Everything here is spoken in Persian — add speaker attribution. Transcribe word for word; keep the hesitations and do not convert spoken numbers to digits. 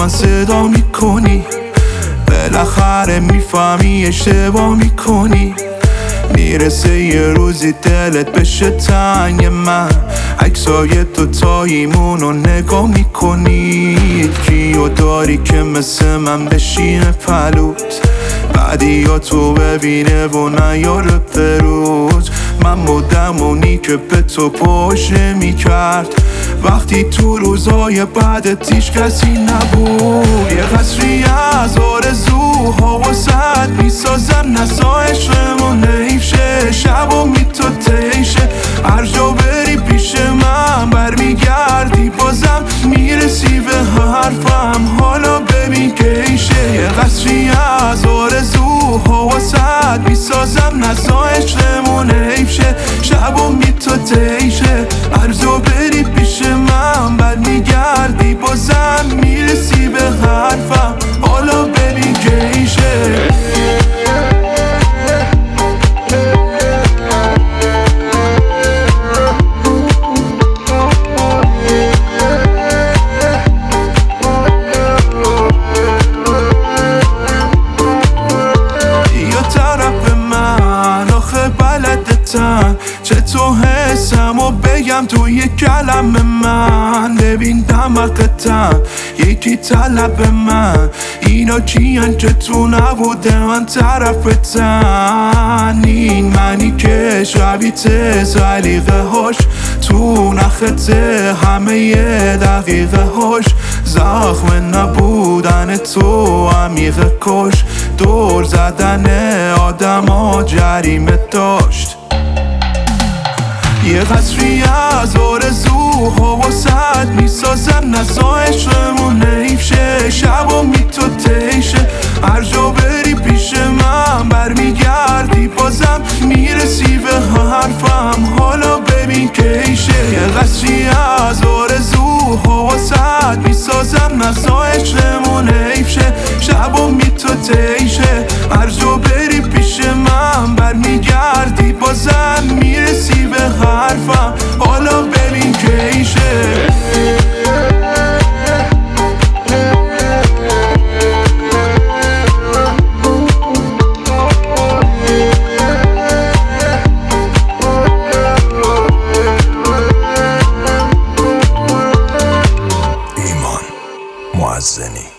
Speaker 1: من صدا میکنی، بالاخره میفهمی اشتباه میکنی. میرسه یه روزی دلت بشه تنگ من، عکسای دوتاییمونو نگاه میکنی. کیو داری که مثل من بشینه پلوت، بعدی یا تو ببینه و نیاره بروز. من بودم اونی که به تو پشت میکرد، وقتی تو روزای بعدت هیچ کسی نبود. یه قصری از آرزوها واسد میسازم، نسا عشقمون حیف شه، شب و می تو تیشه. هر جا بری پیش من برمیگردی، بازم میرسی به حرفم، حالا ببین که ایشه. یه قصری از آرزوها واسد میسازم، نسا عشقمون حیف شه، شب و می تو تیشه. هر جا بری پیش من برمیگردی، بازم میرسی به حرفم، حالا ببین که ایشه. چه تو حسم و بگم تو یک کلمه من، ببین دمقتم یکی طلب من. اینا کیان که تو نبوده من طرفتن، این منی که شبیه سلیقه هاش تو نخته همه یه دقیقه هاش. زخم نبودن تو عمیقه کش، دور زدن آدم ها جریمه داشت. یه قصری از آرزوها واسد میسازم، نسا عشقمون حیف شه، شب و می تو تیشه. هر جا بری پیش من برمیگردی، بازم میرسی به حرفم، حالا ببین که ایشه. یه قصری از آرزوها واسد میسازم، نسا عشقمون حیف شه، شب و می تو تیشه. هر جا بری پیش من برمیگردی، بازم میرسی به حرفم، حالا ببین که ایشه.
Speaker 2: ایمان معزنی.